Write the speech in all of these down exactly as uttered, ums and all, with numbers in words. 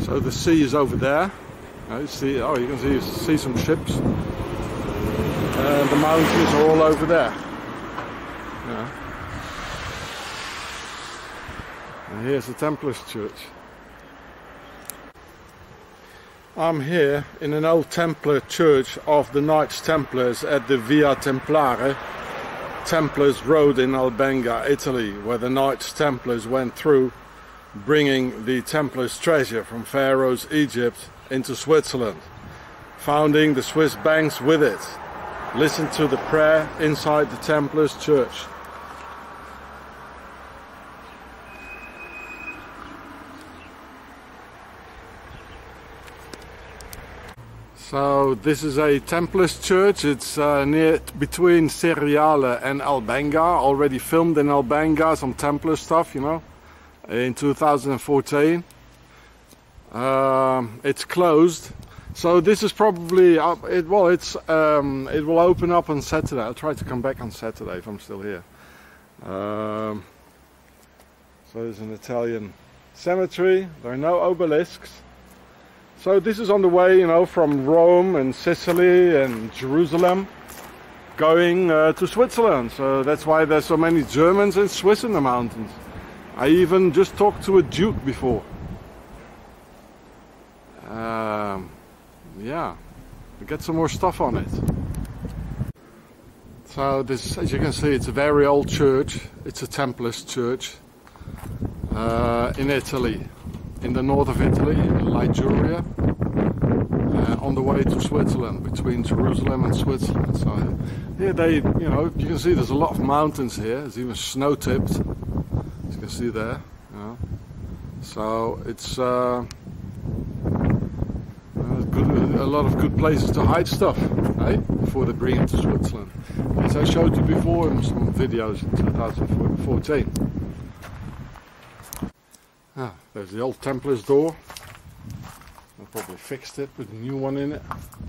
So the sea is over there. Uh, you see, oh, you can see see some ships. And the mountains are all over there. Yeah. And here's the Templars Church. I'm here in an old Templar church of the Knights Templars at the Via Templare, Templars Road in Albenga, Italy, where the Knights Templars went through, bringing the Templars' treasure from Pharaoh's Egypt into Switzerland, founding the Swiss banks with it. Listen to the prayer inside the Templars' church. So this is a Templars church. It's uh, near between Seriale and Albenga. Already filmed in Albenga some Templar stuff, you know, in two thousand fourteen. Um, it's closed, so this is probably up. It, well, it's um, it will open up on Saturday. I'll try to come back on Saturday if I'm still here. Um, so there's an Italian cemetery. There are no obelisks. So this is on the way, you know, from Rome and Sicily and Jerusalem, going uh, to Switzerland. So that's why there's so many Germans and Swiss in the mountains. I even just talked to a Duke before. Um, yeah, we get some more stuff on it. So this, as you can see, it's a very old church. It's a Templars church uh, in Italy. In the north of Italy, in Liguria, uh, on the way to Switzerland, between Jerusalem and Switzerland. So here they, you know, you can see there's a lot of mountains here. There's even snow-tipped, as you can see there. You know. So it's uh, uh, good, a lot of good places to hide stuff, eh? Before they bring it to Switzerland. As I showed you before in some videos in two thousand fourteen. Ah, there's the old Templars door. I probably fixed it, put a new one in it.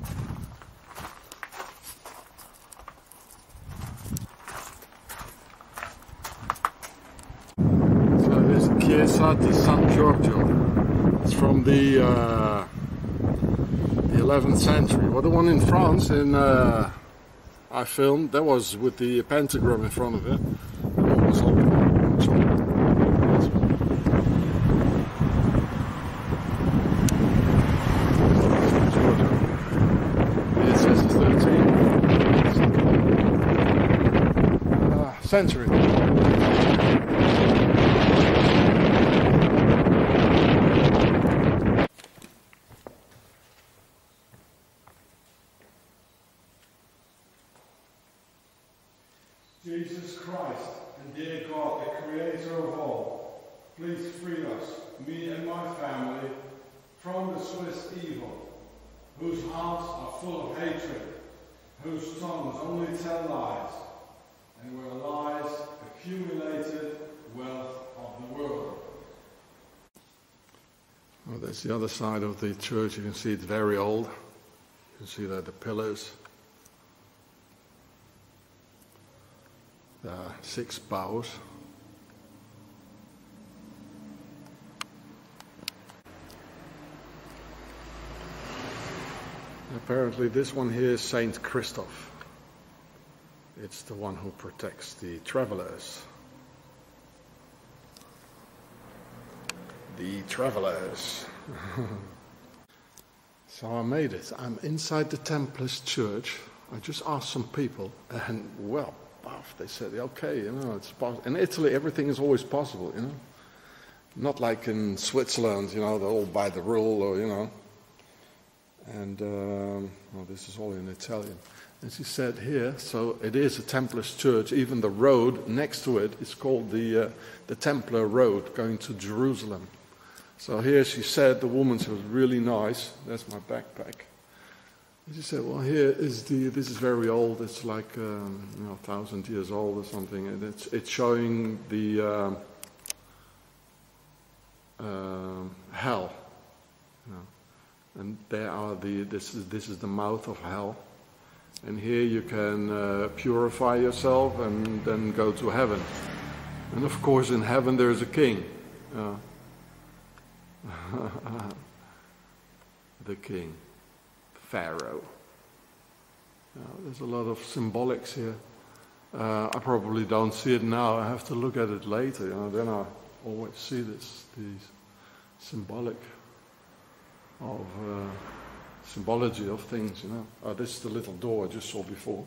So there's Chiesa di San Giorgio. It's from the uh, the eleventh century. Well, the one in France, in uh, I filmed, that was with the pentagram in front of it. The one was open. Sorry. Century. Jesus Christ, the dear God, the creator of all, please free us, me and my family, from the Swiss evil, whose hearts are full of hatred, whose tongues only tell lies, and where lies accumulated wealth of the world. Well, that's the other side of the church. You can see it's very old. You can see that the pillars. There are six bows. Apparently this one here is Saint Christoph. It's the one who protects the travelers. The travelers. So I made it. I'm inside the Templars church. I just asked some people, and well, they said, okay, you know, it's possible. In Italy, everything is always possible, you know. Not like in Switzerland, you know, they're all by the rule, or you know. And um, well, this is all in Italian. And she said here, so it is a Templars church. Even the road next to it is called the uh, the Templar Road, going to Jerusalem. So here she said, the woman, she was really nice. That's my backpack. And she said, well, here is the. This is very old. It's like um, you know, a thousand years old or something. And it's it's showing the um, uh, hell. You know. And there are the. This is this is the mouth of hell. And here you can uh, purify yourself and then go to heaven. And of course in heaven there is a king. Uh, the king, Pharaoh. You know, there's a lot of symbolics here. Uh, I probably don't see it now. I have to look at it later. You know, then I always see this, these symbolic of uh, symbology of things. You know, oh, this is the little door I just saw before,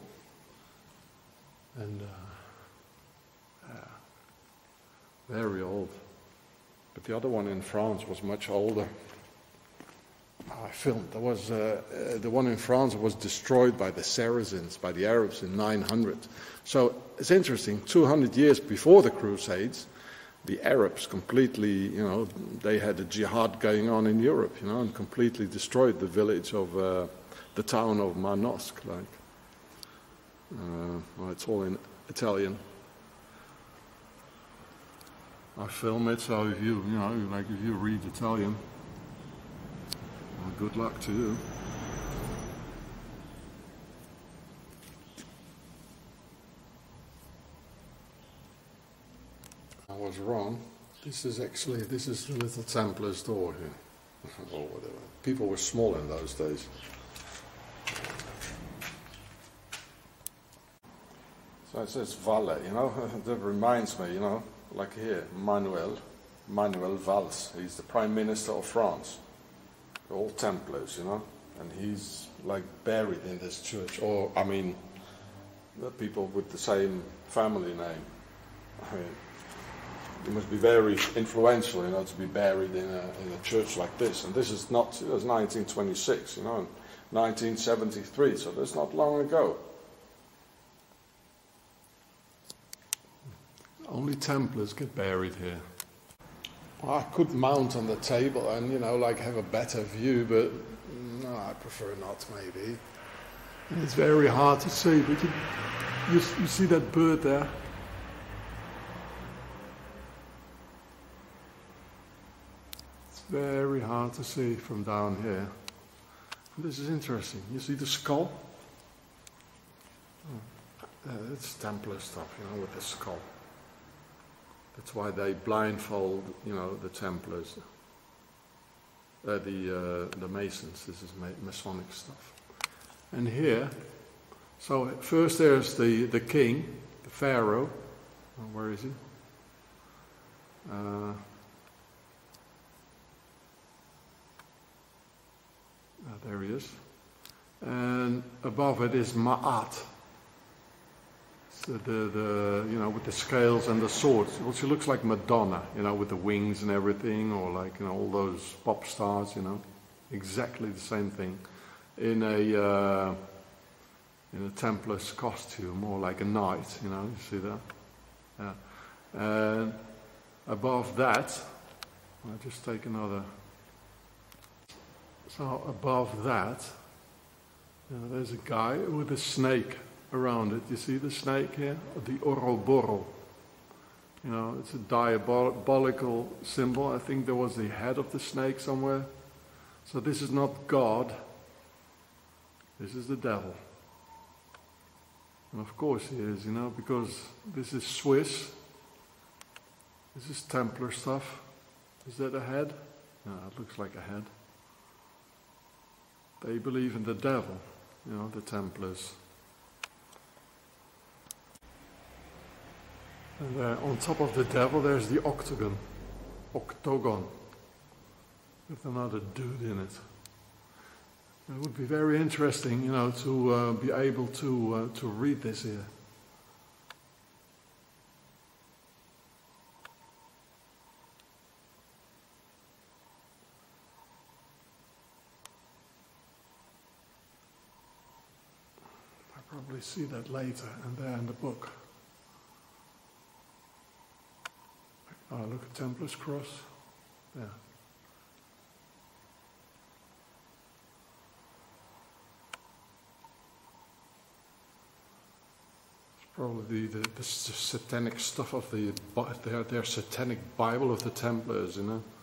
and uh, yeah, very old. But the other one in France was much older. I filmed. There was uh, uh, the one in France was destroyed by the Saracens, by the Arabs in nine hundred. So it's interesting. two hundred years before the Crusades, the Arabs completely, you know, they had a jihad going on in Europe, you know, and completely destroyed the village of uh, the town of Manosque. Like, uh, well, it's all in Italian. I film it, so if you, you know, like if you read Italian. Well, good luck to you. I was wrong. This is actually, this is the little Templar's door here. Or whatever. People were small in those days. So it says Valle, you know, that reminds me, you know, like here, Manuel, Manuel Valls. He's the Prime Minister of France. All Templars, you know, and he's like buried in this church. Or, I mean, the people with the same family name. I mean, it must be very influential, you know, to be buried in a, in a church like this. And this is not, it was nineteen twenty-six, you know, and nineteen seventy-three, so that's not long ago. Only Templars get buried here. I could mount on the table and, you know, like have a better view, but no, I prefer not, maybe. And it's very hard to see, but you, you, you see that bird there? It's very hard to see from down here. And this is interesting. You see the skull? Oh, uh, it's Templar stuff, you know, with the skull. That's why they blindfold, you know, the Templars, uh, the uh, the Masons. This is Masonic stuff. And here, so first there's the the king, the Pharaoh. Oh, where is he? Uh, oh, there he is. And above it is Ma'at. The, the, the, you know, with the scales and the swords. Well, she looks like Madonna, you know, with the wings and everything, or like, you know, all those pop stars, you know, exactly the same thing, in a uh, in a Templar's costume, more like a knight, you know. You see that? Yeah. And above that, I'll just take another. So above that, you know, there's a guy with a snake around it. You see the snake here? The Ouroboros. You know, it's a diabolical symbol. I think there was the head of the snake somewhere. So this is not God. This is the devil. And of course he is, you know, because this is Swiss. This is Templar stuff. Is that a head? No, it looks like a head. They believe in the devil, you know, the Templars. And uh, on top of the devil there's the octagon, octagon, with another dude in it. It would be very interesting, you know, to uh, be able to uh, to read this here. I'll probably see that later, and there in the book. Oh, look at Templar's cross. Yeah. It's probably the, the, the satanic stuff of the their, their satanic Bible of the Templars, you know.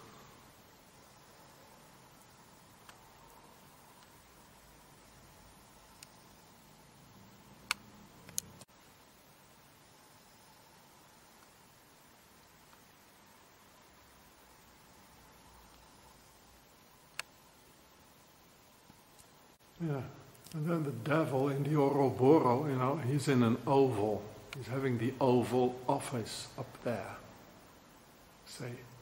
Yeah, and then the devil in the Ouroboros, you know, he's in an oval. He's having the Oval Office up there. See?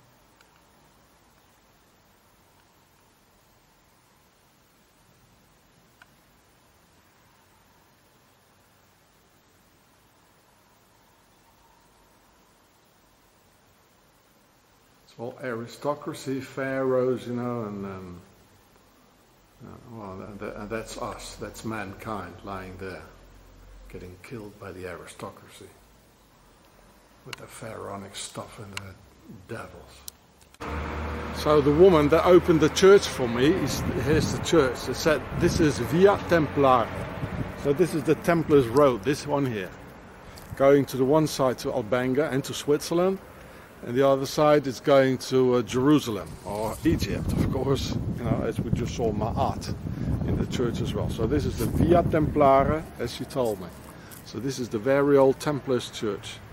It's all aristocracy, pharaohs, you know, and um, uh, well, that, that, that's us. That's mankind lying there, getting killed by the aristocracy with the pharaonic stuff and the devils. So the woman that opened the church for me, is, here's the church. It said, this is Via Templare. So this is the Templars Road, this one here. Going to the one side to Albanga and to Switzerland, and the other side is going to uh, Jerusalem, or Egypt, of course, you know, as we just saw Ma'at in the church as well. So this is the Via Templare, as she told me. So this is the very old Templars church.